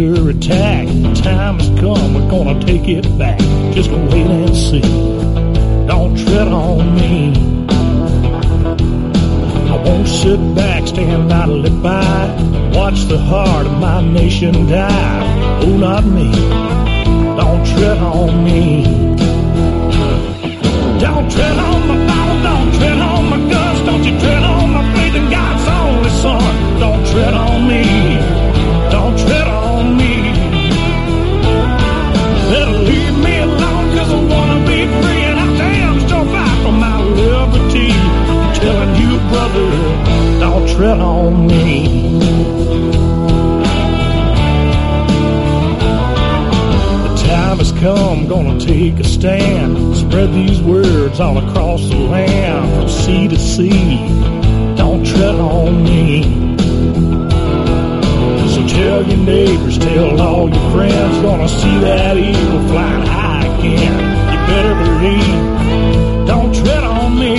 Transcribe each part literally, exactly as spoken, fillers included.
under attack. The time has come, we're gonna take it back. Just wait and see. Don't tread on me. I won't sit back, stand idly by, watch the heart of my nation die. Oh, not me. Don't tread on me. Don't tread on my Bible, don't tread on my guns, don't you tread on my faith in God's only Son. Don't tread on me, don't tread on me. Better leave me alone, cause I wanna be free, and I damn sure fight for my liberty. I'm telling you, brother, don't tread on me. The time has come, gonna take a stand. Spread these words all across the land, from sea to sea. Don't tread on me. So tell your neighbors, tell all your friends, gonna see that eagle flying high again. You better believe, don't tread on me.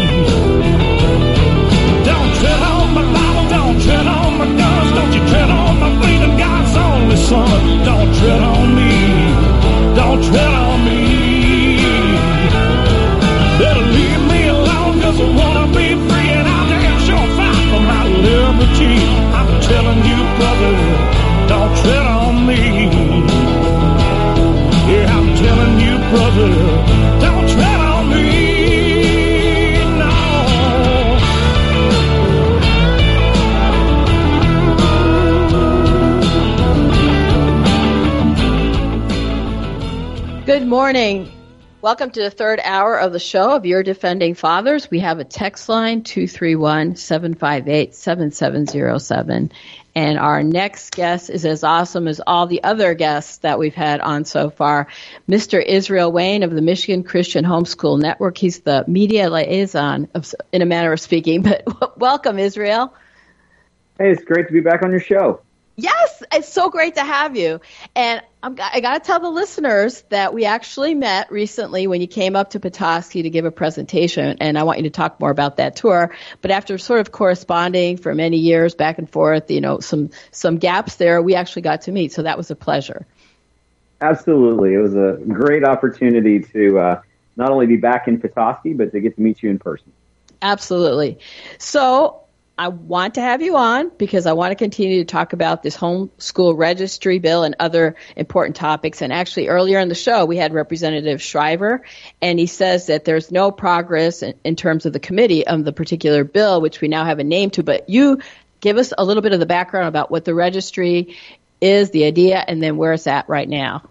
Don't tread on my Bible, don't tread on my guns, don't you tread on my faith in God's only Son. Don't tread on me, don't tread on me. Better leave me alone, cause I wanna be free, and I'll damn sure fight for my liberty. I'm telling you, brother, don't tread on me. Yeah, I'm telling you, brother, don't tread on me. No. Good morning. Welcome to the third hour of the show of Your Defending Fathers. We have a text line, two three one, seven five eight, seven seven zero seven. And our next guest is as awesome as all the other guests that we've had on so far. Mister Israel Wayne of the Michigan Christian Homeschool Network. He's the media liaison, of, in a manner of speaking. But welcome, Israel. Hey, it's great to be back on your show. Yes, it's so great to have you. And I'm, I got to tell the listeners that we actually met recently when you came up to Petoskey to give a presentation, and I want you to talk more about that tour. But after sort of corresponding for many years back and forth, you know, some some gaps there, we actually got to meet, so that was a pleasure. Absolutely. It was a great opportunity to uh, not only be back in Petoskey, but to get to meet you in person. Absolutely. So I want to have you on because I want to continue to talk about this homeschool registry bill and other important topics. And actually, earlier in the show, we had Representative Shriver, and he says that there's no progress in, in terms of the committee of the particular bill, which we now have a name to. But you give us a little bit of the background about what the registry is, the idea, and then where it's at right now.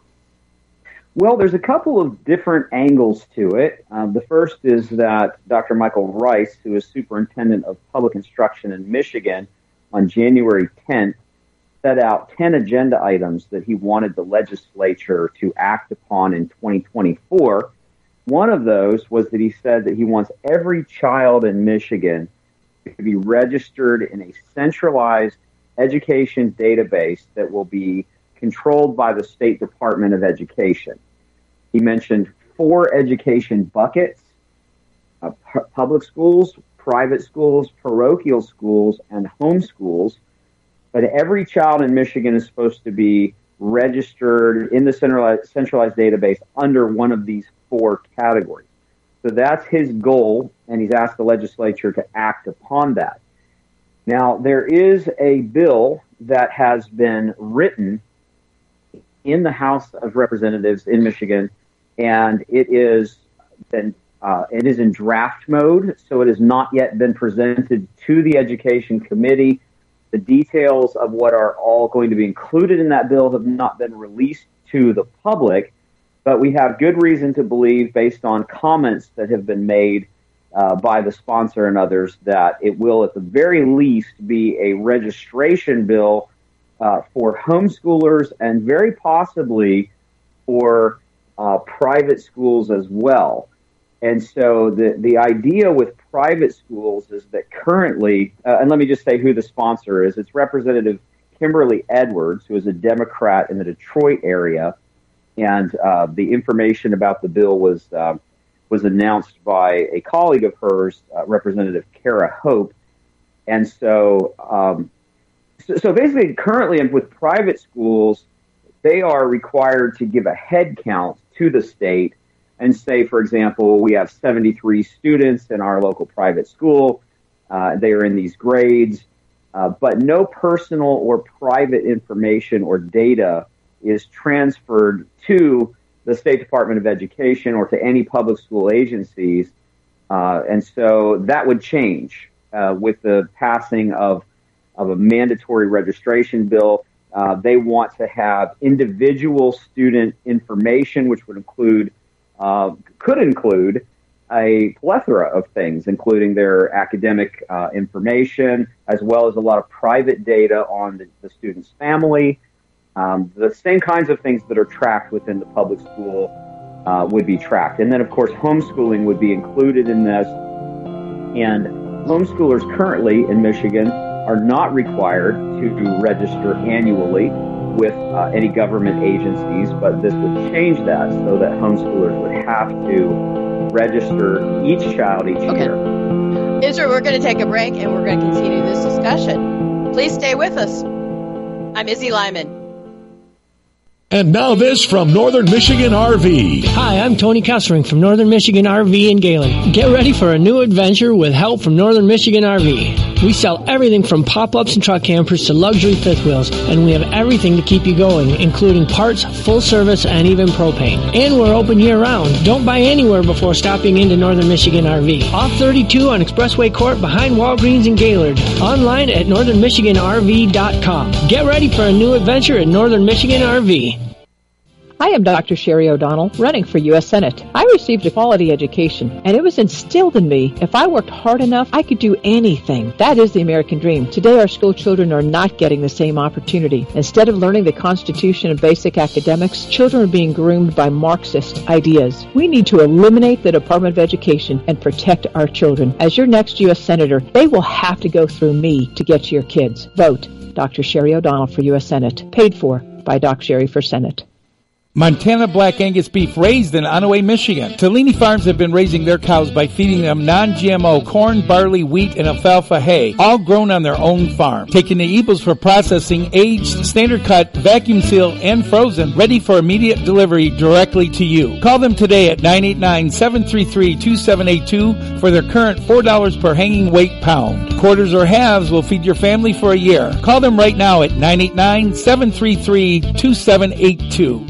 Well, there's a couple of different angles to it. Um, the first is that Doctor Michael Rice, who is superintendent of public instruction in Michigan, on January tenth, set out ten agenda items that he wanted the legislature to act upon in twenty twenty-four. One of those was that he said that he wants every child in Michigan to be registered in a centralized education database that will be controlled by the State Department of Education. He mentioned four education buckets, uh, pu- public schools, private schools, parochial schools, and homeschools. But every child in Michigan is supposed to be registered in the centralized, centralized database under one of these four categories. So that's his goal, and he's asked the legislature to act upon that. Now, there is a bill that has been written in the House of Representatives in Michigan, and it is been uh, it is in draft mode, so it has not yet been presented to the Education Committee. The details of what are all going to be included in that bill have not been released to the public, but we have good reason to believe, based on comments that have been made uh, by the sponsor and others, that it will at the very least be a registration bill Uh, for homeschoolers and very possibly for uh, private schools as well. And so the, the idea with private schools is that currently, uh, and let me just say who the sponsor is, it's Representative Kimberly Edwards, who is a Democrat in the Detroit area. And uh, the information about the bill was, uh, was announced by a colleague of hers, uh, Representative Kara Hope. And so um, so, so basically, currently with private schools, they are required to give a head count to the state and say, for example, we have seventy-three students in our local private school. Uh, they are in these grades, uh, but no personal or private information or data is transferred to the State Department of Education or to any public school agencies. Uh, and so that would change uh, with the passing of, of a mandatory registration bill. Uh, they want to have individual student information, which would include, uh, could include a plethora of things, including their academic uh, information, as well as a lot of private data on the, the student's family. Um, the same kinds of things that are tracked within the public school uh, would be tracked. And then, of course, homeschooling would be included in this. And homeschoolers currently in Michigan are not required to register annually with uh, any government agencies, but this would change that so that homeschoolers would have to register each child each okay. year. Israel, we're going to take a break and we're going to continue this discussion. Please stay with us. I'm Izzy Lyman. And now this from Northern Michigan R V. Hi, I'm Tony Kessering from Northern Michigan R V in Gaylord. Get ready for a new adventure with help from Northern Michigan R V. We sell everything from pop-ups and truck campers to luxury fifth wheels, and we have everything to keep you going, including parts, full service, and even propane. And we're open year-round. Don't buy anywhere before stopping into Northern Michigan R V. Off thirty-two on Expressway Court behind Walgreens in Gaylord. Online at northern michigan r v dot com. Get ready for a new adventure at Northern Michigan R V. I am Doctor Sherry O'Donnell, running for U S Senate. I received a quality education, and it was instilled in me, if I worked hard enough, I could do anything. That is the American dream. Today, our school children are not getting the same opportunity. Instead of learning the Constitution and basic academics, children are being groomed by Marxist ideas. We need to eliminate the Department of Education and protect our children. As your next U S Senator, they will have to go through me to get to your kids. Vote Doctor Sherry O'Donnell for U S Senate. Paid for by Doc Sherry for Senate. Montana Black Angus beef raised in Onaway, Michigan. Tellini Farms have been raising their cows by feeding them non-G M O corn, barley, wheat, and alfalfa hay, all grown on their own farm. Taking the Ebles for processing, aged, standard cut, vacuum sealed, and frozen, ready for immediate delivery directly to you. Call them today at nine eight nine, seven three three, two seven eight two for their current four dollars per hanging weight pound. Quarters or halves will feed your family for a year. Call them right now at nine eight nine, seven three three, two seven eight two.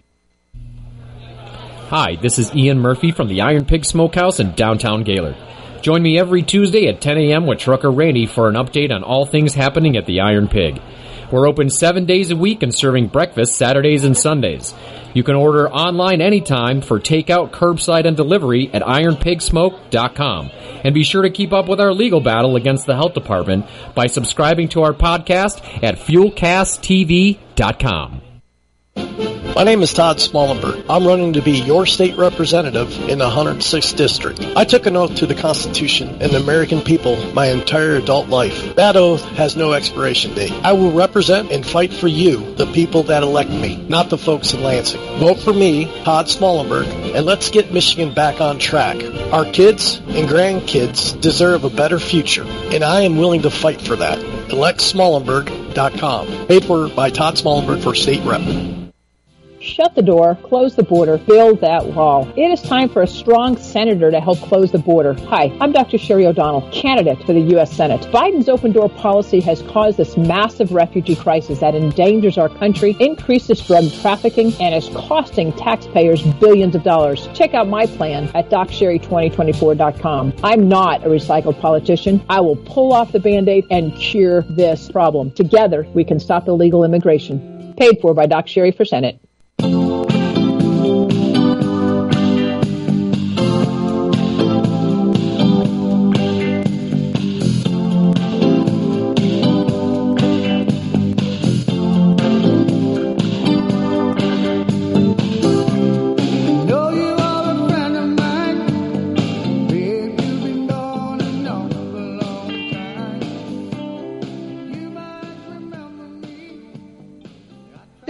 Hi, this is Ian Murphy from the Iron Pig Smokehouse in downtown Gaylord. Join me every Tuesday at ten a.m. with Trucker Randy for an update on all things happening at the Iron Pig. We're open seven days a week and serving breakfast Saturdays and Sundays. You can order online anytime for takeout, curbside, and delivery at iron pig smoke dot com. And be sure to keep up with our legal battle against the health department by subscribing to our podcast at fuel cast t v dot com. My name is Todd Smallenberg. I'm running to be your state representative in the one hundred sixth District. I took an oath to the Constitution and the American people my entire adult life. That oath has no expiration date. I will represent and fight for you, the people that elect me, not the folks in Lansing. Vote for me, Todd Smallenberg, and let's get Michigan back on track. Our kids and grandkids deserve a better future, and I am willing to fight for that. elect smallenberg dot com. Paid for by Todd Smallenberg for state rep. Shut the door, close the border, build that wall. It is time for a strong senator to help close the border. Hi, I'm Doctor Sherry O'Donnell, candidate for the U S Senate. Biden's open door policy has caused this massive refugee crisis that endangers our country, increases drug trafficking, and is costing taxpayers billions of dollars. Check out my plan at doc sherry twenty twenty-four dot com. I'm not a recycled politician. I will pull off the Band-Aid and cure this problem. Together, we can stop illegal immigration. Paid for by Doc Sherry for Senate.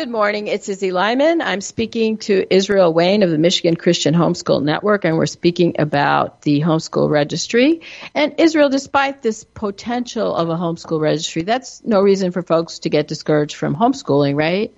Good morning. It's Izzy Lyman. I'm speaking to Israel Wayne of the Michigan Christian Homeschool Network, and we're speaking about the homeschool registry. And Israel, despite this potential of a homeschool registry, that's no reason for folks to get discouraged from homeschooling, right?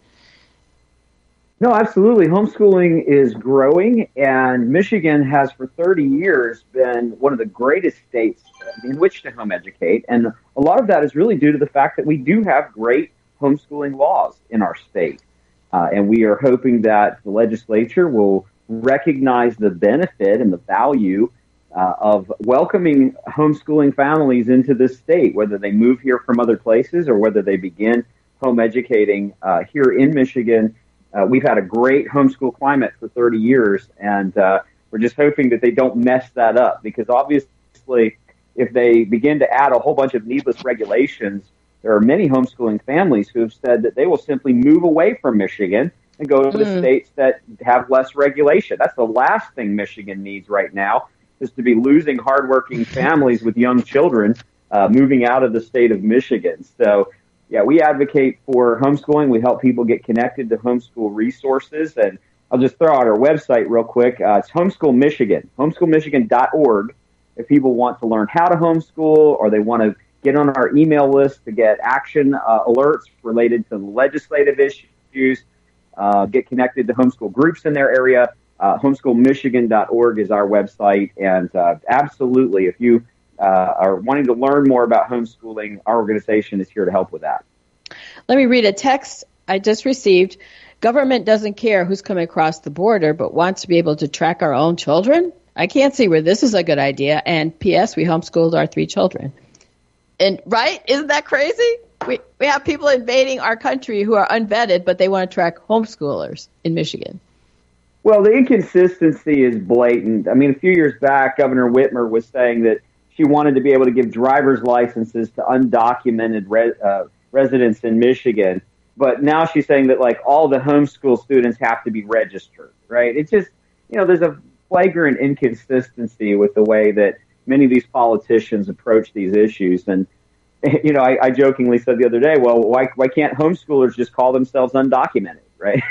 No, absolutely. Homeschooling is growing, and Michigan has for thirty years been one of the greatest states in which to home educate. And a lot of that is really due to the fact that we do have great homeschooling laws in our state. Uh, and we are hoping that the legislature will recognize the benefit and the value uh, of welcoming homeschooling families into this state, whether they move here from other places or whether they begin home educating uh, here in Michigan. Uh, we've had a great homeschool climate for thirty years, and uh, we're just hoping that they don't mess that up, because obviously if they begin to add a whole bunch of needless regulations, there are many homeschooling families who have said that they will simply move away from Michigan and go to mm. the states that have less regulation. That's the last thing Michigan needs right now, is to be losing hardworking families with young children uh, moving out of the state of Michigan. So, yeah, we advocate for homeschooling. We help people get connected to homeschool resources. And I'll just throw out our website real quick. Uh, it's Homeschool Michigan, homeschool michigan dot org. If people want to learn how to homeschool, or they want to get on our email list to get action uh, alerts related to legislative issues, uh, get connected to homeschool groups in their area, uh, homeschool michigan dot org is our website. And uh, absolutely, if you uh, are wanting to learn more about homeschooling, our organization is here to help with that. Let me read a text I just received. Government doesn't care who's coming across the border, but wants to be able to track our own children? I can't see where this is a good idea. And P S, we homeschooled our three children. And right? Isn't that crazy? We we have people invading our country who are unvetted, but they want to track homeschoolers in Michigan. Well, the inconsistency is blatant. I mean, a few years back, Governor Whitmer was saying that she wanted to be able to give driver's licenses to undocumented re- uh, residents in Michigan. But now she's saying that, like, all the homeschool students have to be registered, right? It's just, you know, there's a flagrant inconsistency with the way that many of these politicians approach these issues. And, you know, I, I jokingly said the other day, well, why why can't homeschoolers just call themselves undocumented, right?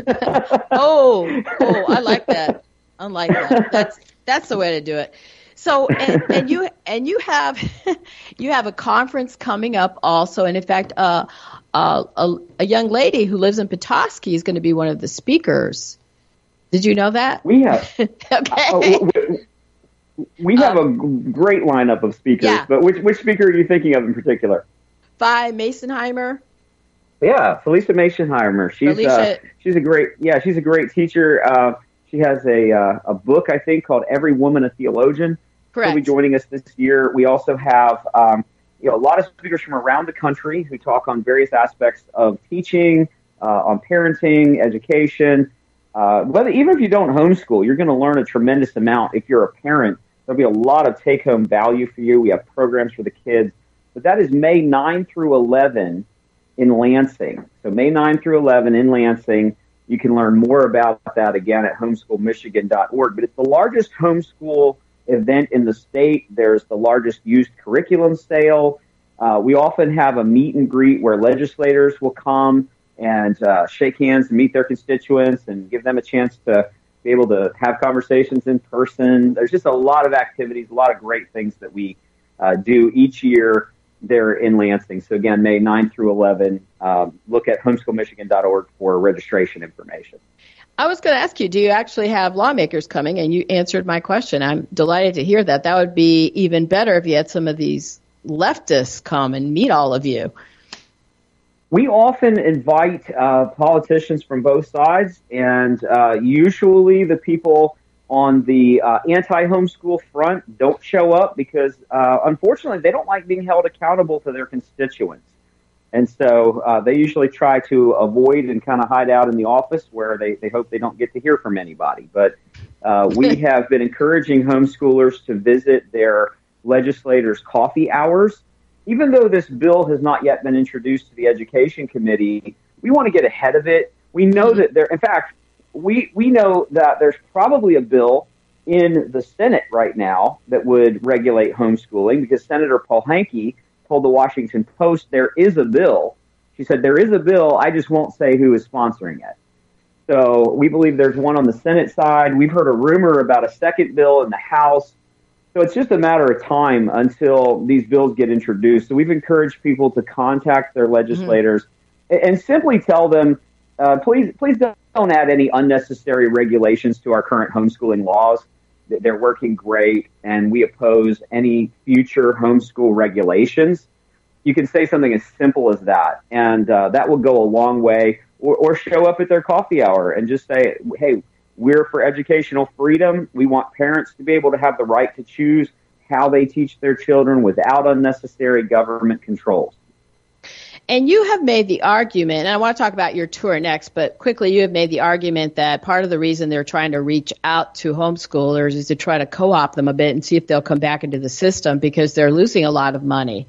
oh, oh, I like that. I like that. That's that's the way to do it. So, and, and you and you have you have a conference coming up also, and in fact, uh, uh, a, a young lady who lives in Petoskey is going to be one of the speakers. Did you know that? We have. okay. Uh, we, we have um, a great lineup of speakers, yeah. but which which speaker are you thinking of in particular? Vi Masonheimer. Yeah, Felicia Masonheimer. She's Felicia. Uh, she's a great yeah she's a great teacher. Uh, she has a uh, a book, I think, called Every Woman a Theologian. Correct. She'll be joining us this year. We also have um, you know a lot of speakers from around the country who talk on various aspects of teaching, uh, on parenting, education. Uh, whether even if you don't homeschool, you're going to learn a tremendous amount. If you're a parent, there'll be a lot of take-home value for you. We have programs for the kids. But that is May ninth through eleventh in Lansing. So May ninth through eleventh in Lansing. You can learn more about that, again, at homeschool michigan dot org. But it's the largest homeschool event in the state. There's the largest used curriculum sale. Uh, we often have a meet and greet where legislators will come and uh, shake hands and meet their constituents and give them a chance to be able to have conversations in person. There's just a lot of activities, a lot of great things that we uh, do each year there in Lansing. So again, May ninth through eleventh, um, look at homeschool michigan dot org for registration information. I was going to ask you, do you actually have lawmakers coming? And you answered my question. I'm delighted to hear that. That would be even better if you had some of these leftists come and meet all of you. We often invite uh, politicians from both sides, and uh, usually the people on the uh, anti-homeschool front don't show up because, uh, unfortunately, they don't like being held accountable to their constituents. And so uh, they usually try to avoid and kind of hide out in the office where they, they hope they don't get to hear from anybody. But uh, we have been encouraging homeschoolers to visit their legislators' coffee hours. Even though this bill has not yet been introduced to the Education Committee, we want to get ahead of it. We know mm-hmm. that there, in fact, we we know that there's probably a bill in the Senate right now that would regulate homeschooling, because Senator Paul Hankey told the Washington Post there is a bill She said, there is a bill, I just won't say who is sponsoring it. So we believe there's one on the Senate side. We've heard a rumor about a second bill in the House. So it's just a matter of time until these bills get introduced. So we've encouraged people to contact their legislators mm-hmm. and simply tell them, uh, please, please don't add any unnecessary regulations to our current homeschooling laws. They're working great, and we oppose any future homeschool regulations. You can say something as simple as that, and uh, that will go a long way. Or, or show up at their coffee hour and just say, hey, we're for educational freedom. We want parents to be able to have the right to choose how they teach their children without unnecessary government controls. And you have made the argument, and I want to talk about your tour next, but quickly you have made the argument that part of the reason they're trying to reach out to homeschoolers is to try to co-opt them a bit and see if they'll come back into the system because they're losing a lot of money.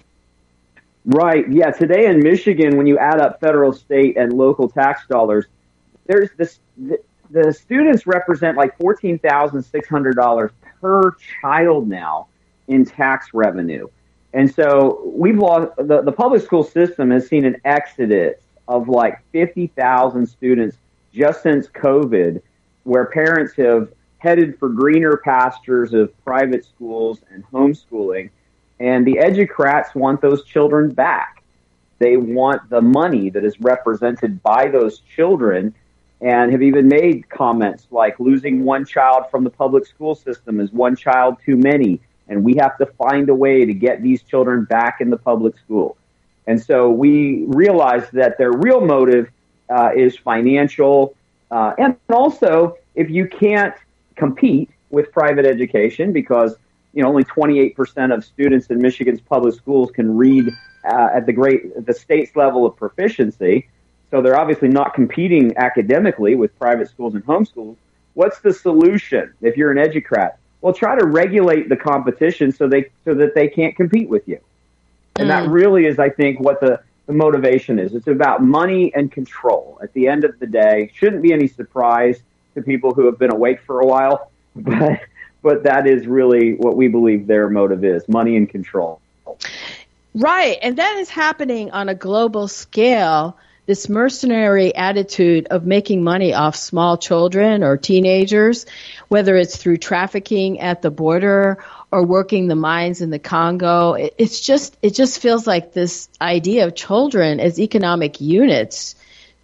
Right. Yeah. Today in Michigan, when you add up federal, state, and local tax dollars, there's this, the, the students represent like fourteen thousand six hundred dollars per child now in tax revenue. And so we've lost, the, the public school system has seen an exodus of like fifty thousand students just since COVID, where parents have headed for greener pastures of private schools and homeschooling. And the educrats want those children back. They want the money that is represented by those children and have even made comments like losing one child from the public school system is one child too many. And we have to find a way to get these children back in the public school. And so we realize that their real motive uh, is financial. Uh, and also, if you can't compete with private education because you know, only twenty-eight percent of students in Michigan's public schools can read uh, at the great the state's level of proficiency. So they're obviously not competing academically with private schools and homeschools. What's the solution if you're an educrat? Well, try to regulate the competition so they so that they can't compete with you. And mm. that really is, I think, what the, the motivation is. It's about money and control. At the end of the day, shouldn't be any surprise to people who have been awake for a while, but But that is really what we believe their motive is, money and control. Right. And that is happening on a global scale, this mercenary attitude of making money off small children or teenagers, whether it's through trafficking at the border or working the mines in the Congo. It's just, it just feels like this idea of children as economic units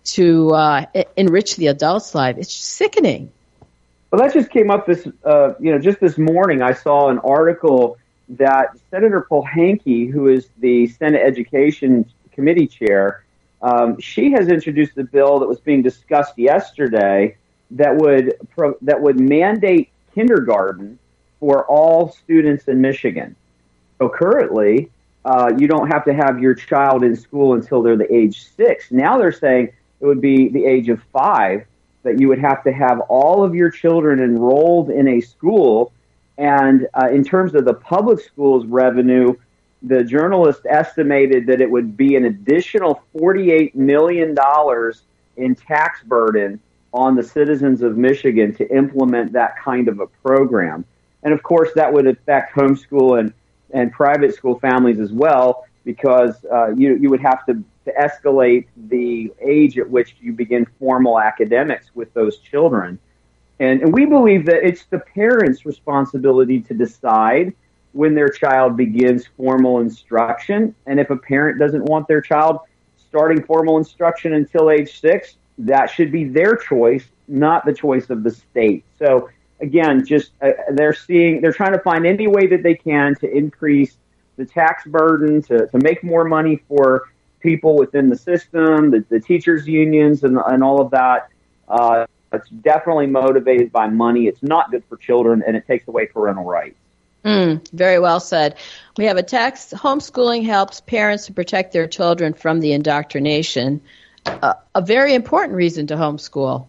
to uh, enrich the adult's life. It's sickening. Well, that just came up this, uh, you know, just this morning. I saw an article that Senator Pohanke, who is the Senate Education Committee chair, um, she has introduced a bill that was being discussed yesterday that would pro- that would mandate kindergarten for all students in Michigan. So currently, uh, you don't have to have your child in school until they're the age six. Now they're saying it would be the age of five. That you would have to have all of your children enrolled in a school. And uh, in terms of the public schools revenue, the journalist estimated that it would be an additional forty-eight million dollars in tax burden on the citizens of Michigan to implement that kind of a program. And of course, that would affect homeschool and, and private school families as well, because uh, you, you would have to to escalate the age at which you begin formal academics with those children. And, and we believe that it's the parents' responsibility to decide when their child begins formal instruction. And if a parent doesn't want their child starting formal instruction until age six, that should be their choice, not the choice of the state. So again, just uh, they're seeing, they're trying to find any way that they can to increase the tax burden, to, to make more money for people within the system, the, the teachers' unions, and, and all of that. Uh, it's definitely motivated by money. It's not good for children, and it takes away parental rights. Mm, very well said. We have a text. Homeschooling helps parents to protect their children from the indoctrination. Uh, a very important reason to homeschool.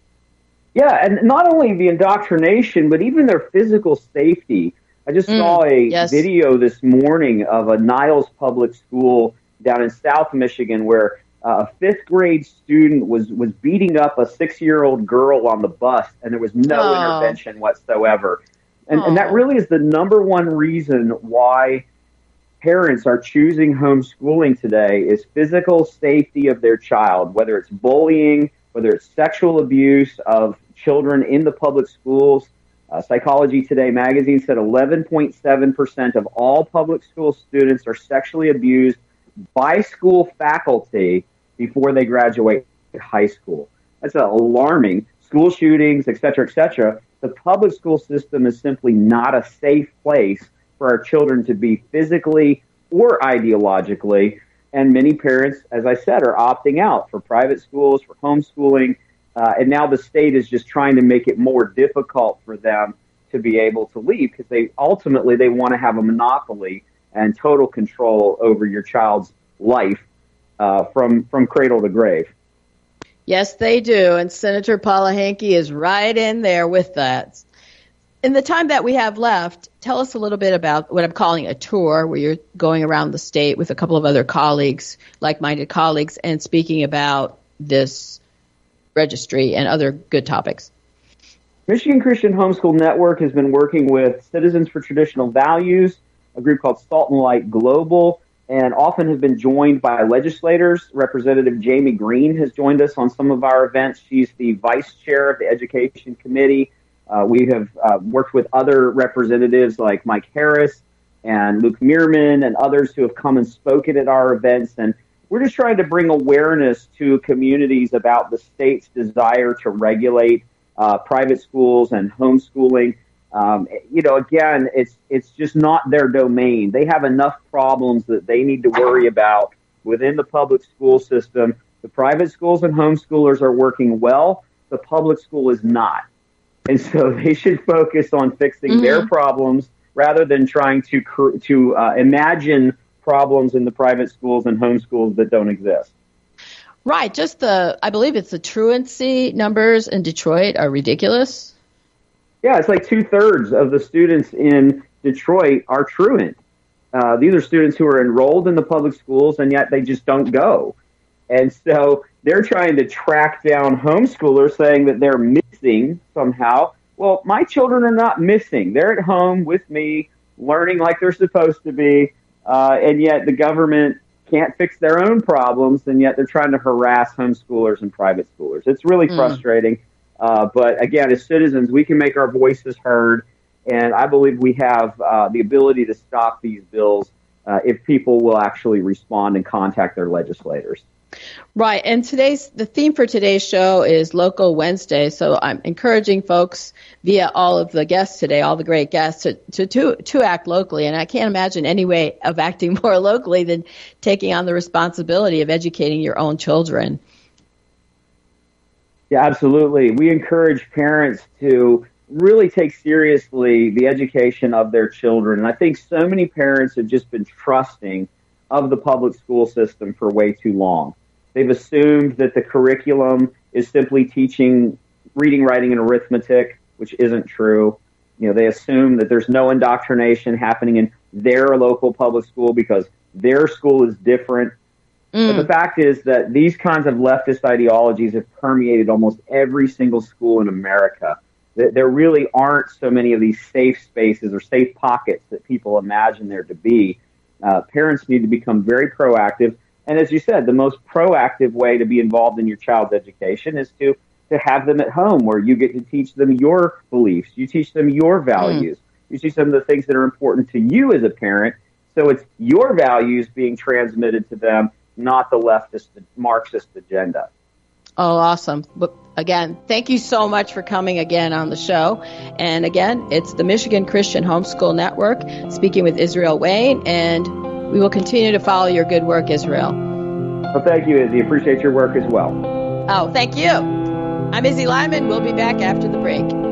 Yeah, and not only the indoctrination, but even their physical safety. I just mm, saw a yes. video this morning of a Niles Public School down in South Michigan where uh, a fifth grade student was, was beating up a six-year-old girl on the bus, and there was no oh. intervention whatsoever. And, oh. and that really is the number one reason why parents are choosing homeschooling today is physical safety of their child, whether it's bullying, whether it's sexual abuse of children in the public schools. Uh, Psychology Today magazine said eleven point seven percent of all public school students are sexually abused by school faculty before they graduate high school. That's alarming. School shootings, et cetera, et cetera. The public school system is simply not a safe place for our children to be physically or ideologically. And many parents, as I said, are opting out for private schools, for homeschooling. Uh, and now the state is just trying to make it more difficult for them to be able to leave because they ultimately they want to have a monopoly and total control over your child's life uh, from, from cradle to grave. Yes, they do. And Senator Paula Hankey is right in there with that. In the time that we have left, tell us a little bit about what I'm calling a tour, where you're going around the state with a couple of other colleagues, like-minded colleagues, and speaking about this registry and other good topics. Michigan Christian Homeschool Network has been working with Citizens for Traditional Values, a group called Salt and Light Global, and often has been joined by legislators. Representative Jamie Green has joined us on some of our events. She's the vice chair of the Education Committee. Uh, we have uh, worked with other representatives like Mike Harris and Luke Meerman and others who have come and spoken at our events. And we're just trying to bring awareness to communities about the state's desire to regulate uh, private schools and homeschooling. Um, you know, again, it's it's just not their domain. They have enough problems that they need to worry about within the public school system. The private schools and homeschoolers are working well. The public school is not. And so they should focus on fixing mm-hmm. their problems rather than trying to to uh, imagine problems in the private schools and homeschools that don't exist. Right. Just the, I believe it's the truancy numbers in Detroit are ridiculous. Yeah, it's like two-thirds of the students in Detroit are truant. Uh, these are students who are enrolled in the public schools, and yet they just don't go. And so they're trying to track down homeschoolers saying that they're missing somehow. Well, my children are not missing. They're at home with me, learning like they're supposed to be, uh, and yet the government can't fix their own problems, and yet they're trying to harass homeschoolers and private schoolers. It's really mm. frustrating. Uh, but again, as citizens, we can make our voices heard, and I believe we have uh, the ability to stop these bills uh, if people will actually respond and contact their legislators. Right, and today's the theme for today's show is Local Wednesday. So I'm encouraging folks via all of the guests today, all the great guests, to to to, to act locally. And I can't imagine any way of acting more locally than taking on the responsibility of educating your own children. Yeah, absolutely. We encourage parents to really take seriously the education of their children. And I think so many parents have just been trusting of the public school system for way too long. They've assumed that the curriculum is simply teaching reading, writing, and arithmetic, which isn't true. You know, they assume that there's no indoctrination happening in their local public school because their school is different. Mm. But the fact is that these kinds of leftist ideologies have permeated almost every single school in America. There really aren't so many of these safe spaces or safe pockets that people imagine there to be. Uh, parents need to become very proactive. And as you said, the most proactive way to be involved in your child's education is to, to have them at home where you get to teach them your beliefs. You teach them your values. Mm. You teach them the things that are important to you as a parent. So it's your values being transmitted to them, not the leftist Marxist agenda. Oh, awesome. But again, thank you so much for coming again on the show. And again, it's the Michigan Christian Homeschool Network, speaking with Israel Wayne, and we will continue to follow your good work, Israel. Well, thank you, Izzy. Appreciate your work as well. Oh, thank you. I'm Izzy Lyman. We'll be back after the break.